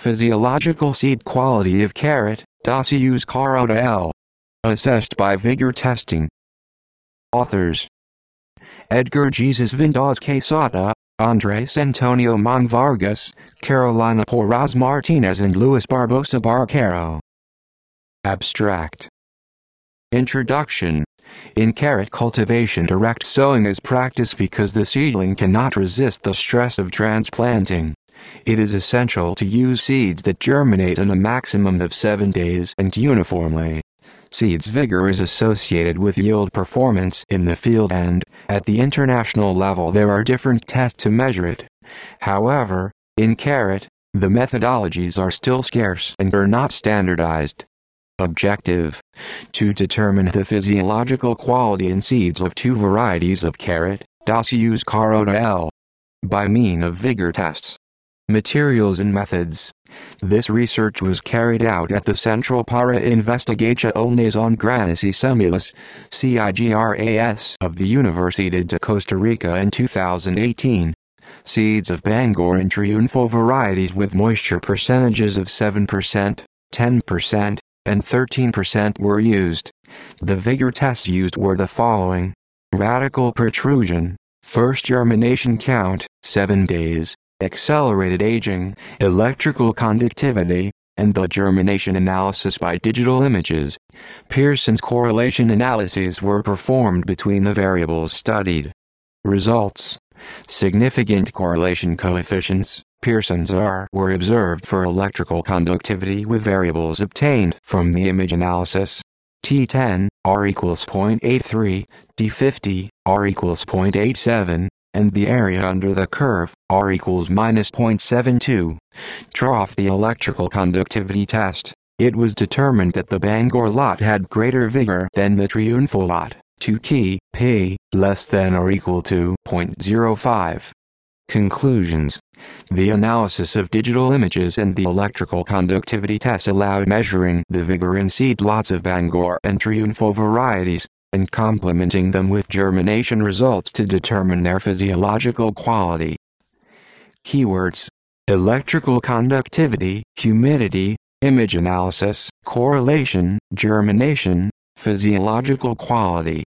Physiological seed quality of carrot, Dossius carota L. Assessed by vigor testing. Authors: Edgar Jesus Vindaz Quesada, Andres Antonio Mon Vargas, Carolina Porras Martinez and Luis Barbosa Barquero. Abstract. Introduction. In carrot cultivation, direct sowing is practiced because the seedling cannot resist the stress of transplanting. It is essential to use seeds that germinate in a maximum of 7 days and uniformly. Seeds vigor is associated with yield performance in the field, and, at the international level, there are different tests to measure it. However, in carrot, the methodologies are still scarce and are not standardized. Objective: to determine the physiological quality in seeds of 2 varieties of carrot, Dossius carota L. by means of vigor tests. Materials and methods. This research was carried out at the Centro para Investigaciones en Granos y Semillas (CIGRAS) of the Universidad de Costa Rica in 2018. Seeds of Bangor and Triunfo varieties with moisture percentages of 7%, 10%, and 13% were used. The vigor tests used were the following: radical protrusion, first germination count, 7 days, accelerated aging, electrical conductivity, and the germination analysis by digital images. Pearson's correlation analyses were performed between the variables studied. Results: significant correlation coefficients, Pearson's R, were observed for electrical conductivity with variables obtained from the image analysis. T10, R equals 0.83, T50, R equals 0.87, and the area under the curve, R equals -0.72. Trough the electrical conductivity test. It was determined that the Bangor lot had greater vigor than the Triunfo lot, 2 key, P, less than or equal to 0.05. Conclusions. The analysis of digital images and the electrical conductivity tests allowed measuring the vigor in seed lots of Bangor and Triunfo varieties, and complementing them with germination results to determine their physiological quality. Keywords: electrical conductivity, humidity, image analysis, correlation, germination, physiological quality.